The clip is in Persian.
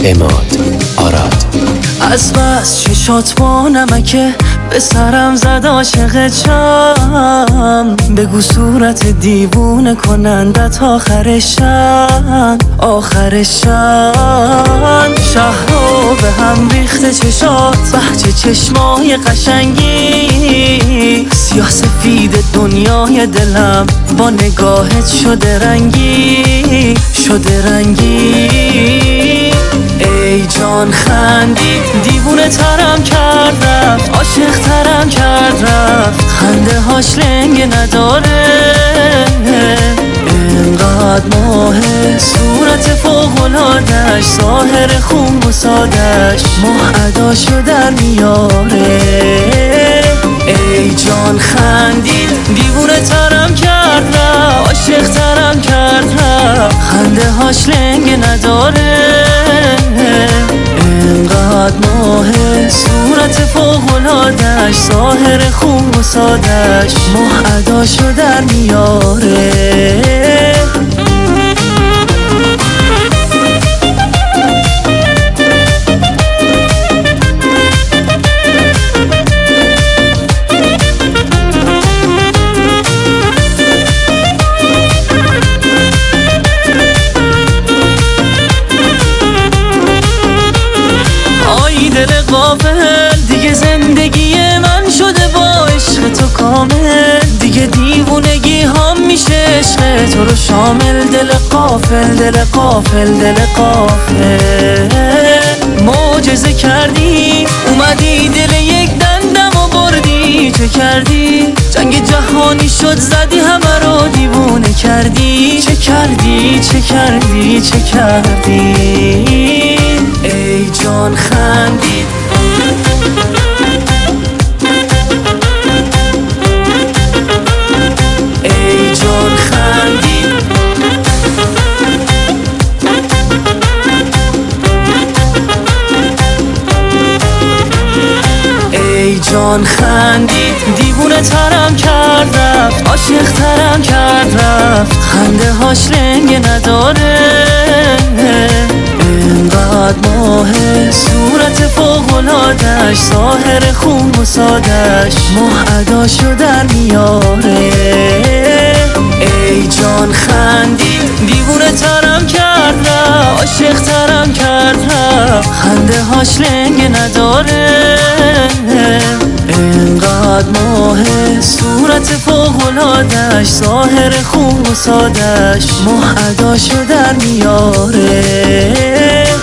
عماد آراد. از بس چشات با نمکه به سرم زد عاشق چم، بگو صورت دیوونه کنندت آخرشن شهرها به هم ریخته چشات، بهجه چشمای قشنگی، سیاه سفید دنیای دلم با نگاهت شده رنگی ای جان خندی دیوونه ترم کرد رفت، عاشق ترم کرد رفت، خنده هاش لنگ نداره اینقدر ماهه، صورت فوق‌العاده‌اش، ظاهر خون و سادش، ماه اداشو در میاره. ای جان خندی دیوونه ترم کرد رفت، عاشق ترم کرد رفت، خنده هاش لنگ نداره اینقدر ماهه، صورت فوق‌العاده‌اش، ظاهر خون و سادش، ماه اداشو در میاره. دل غافل دیگه زندگی من شده با عشق تو کامل، دیگه دیوونگی هم میشه عشق تو رو شامل، دل غافل معجزه کردی اومدی دل یک دندم و بردی، چه کردی جنگ جهانی شد زدی همه رو دیوونه کردی، چه کردی ای جان خندی ای جان خندی ای جان خندی دیوونه ترم کرد رفت، عاشق ترم کرد رفت، خنده هاش لنگ نداره اینقدر ماهه، صورت فوق‌العاده‌اش، ظاهر خون و سادش، ماه اداشو در میاره. ای جان خندی دیوونه ترم کرد رفت، عاشق ترم کرد رفت، خنده هاش لنگ نداره اینقدر ماهه، صورت فوق‌العاده‌اش، ظاهر خون و سادش، ماه اداشو در میاره.